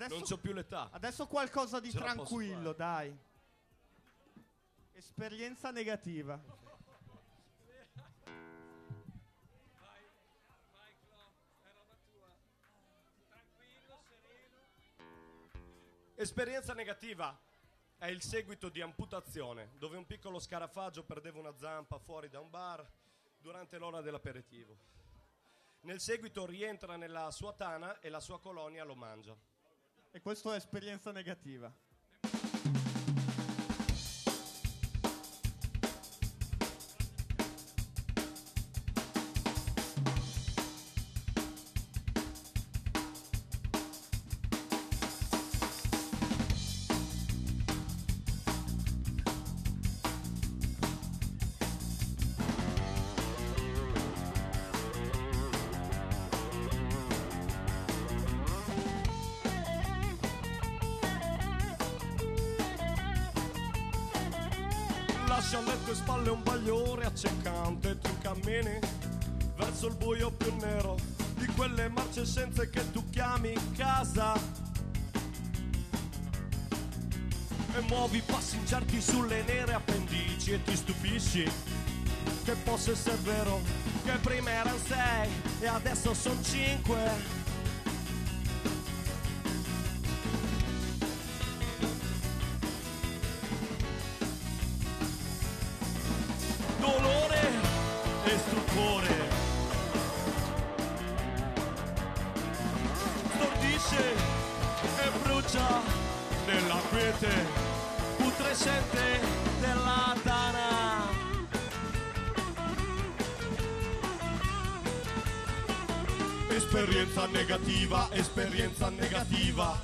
non c'ho più l'età. Adesso qualcosa di Ce la posso tranquillo, fare. dai. Esperienza negativa. Esperienza negativa è il seguito di amputazione, dove un piccolo scarafaggio perdeva una zampa fuori da un bar durante l'ora dell'aperitivo. Nel seguito rientra nella sua tana e la sua colonia lo mangia. E questa è esperienza negativa. Lascia a letto e spalle un bagliore accecante, tu cammini verso il buio più nero di quelle marcescenze che tu chiami casa e muovi passi incerti sulle nere appendici e ti stupisci che possa essere vero che prima erano 6 e adesso sono 5. Dolore e stupore, stordisce e brucia nella quiete putrescente della tana. Esperienza negativa, esperienza negativa.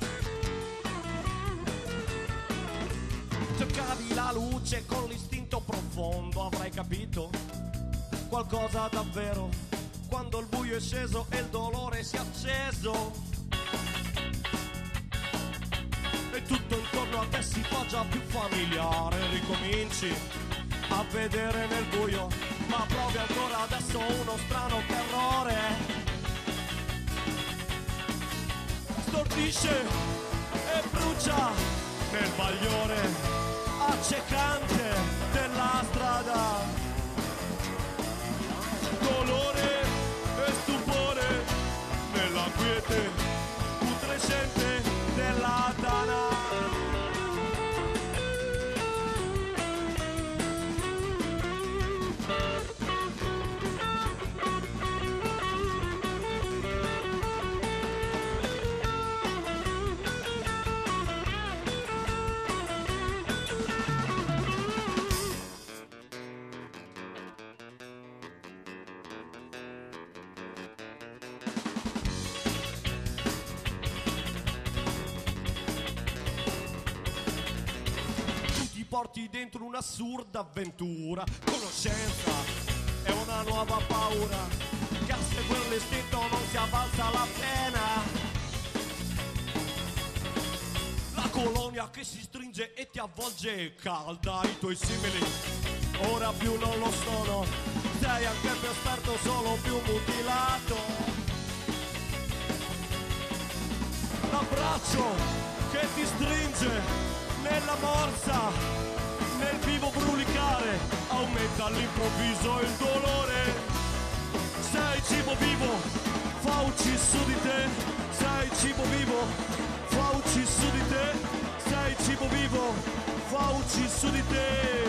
Cercavi la luce con l'istinto profondo, avrai capito qualcosa davvero quando il buio è sceso e il dolore si è acceso e tutto intorno a te si fa già più familiare. Ricominci a vedere nel buio, ma provi ancora adesso uno strano terrore. Stordisce e brucia nel bagliore accecante della strada. Dolore e stupore nella quiete putrescente della tana. Porti dentro un'assurda avventura, conoscenza è una nuova paura, che a seguire l'istinto non si avvalsa la pena. La colonia che si stringe e ti avvolge calda, i tuoi simili ora più non lo sono, sei anche più esperto, solo più mutilato. L'abbraccio che ti stringe nella morsa, nel vivo brulicare, aumenta all'improvviso il dolore. Sei cibo vivo, fauci su di te. Sei cibo vivo, fauci su di te. Sei cibo vivo, fauci su di te.